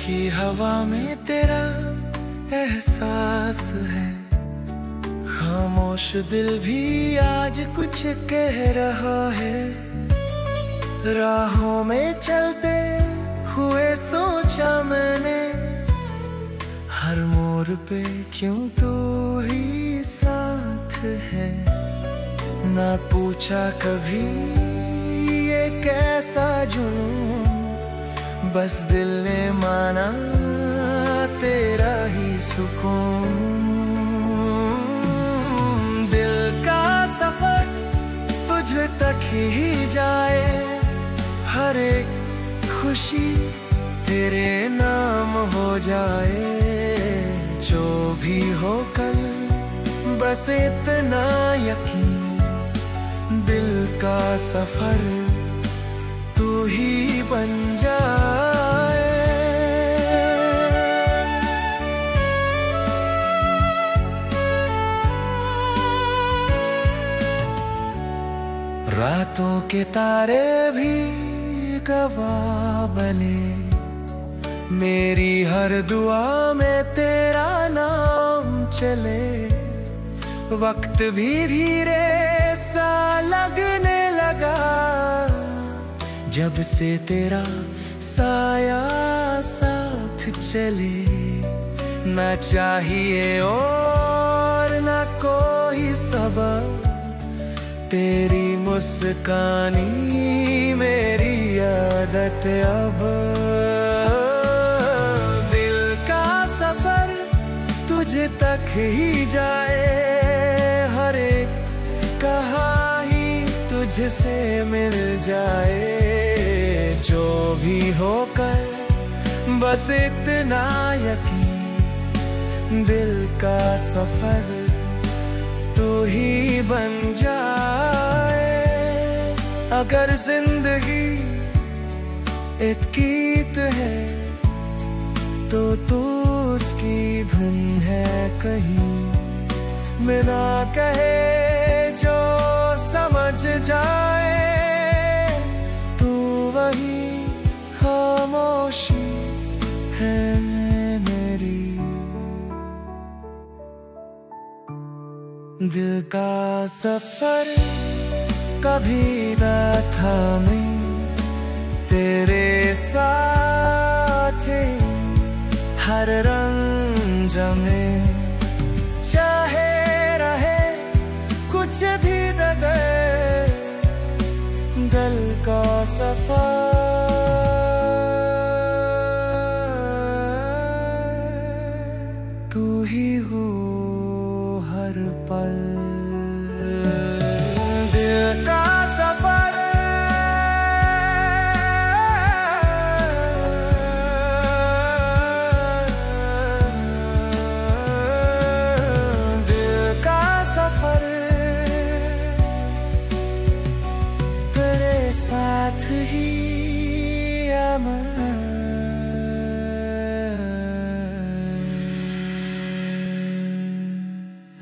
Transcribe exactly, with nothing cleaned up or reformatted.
की हवा में तेरा एहसास है। खामोश दिल भी आज कुछ कह रहा है। राहों में चलते हुए सोचा मैंने, हर मोड़ पे क्यों तू ही साथ है। ना पूछा कभी ये कैसा जुनून, बस दिल ने माना तेरा ही सुकून। दिल का सफर तुझ तक ही जाए, हर एक खुशी तेरे नाम हो जाए। जो भी हो कल बस इतना यकीन, दिल का सफर तू ही बन जाए। रातों के तारे भी गवाह बने, मेरी हर दुआ में तेरा नाम चले। वक्त भी धीरे सा लगने लगा, जब से तेरा साया साथ चले। ना चाहिए और ना कोई सबब, तेरी मुस्कानी मेरी आदत अब। दिल का सफर तुझे तक ही जाए, हर एक कहानी तुझसे मिल जाए। जो भी हो कर बस इतना यकीन, दिल का सफर तू ही बन जाए। अगर जिंदगी एक गीत है तो तू उसकी धुन है कहीं। बिना कहे जो समझ जाए, तू वही खामोशी है मेरी। दिल का सफर कभी न थामे, तेरे साथ हर रंग जमे। चाहे रहे कुछ भी डगर, दिल का सफर तू ही हो हर पल। दिल का सफर दिल का सफर तेरे साथ ही अमर।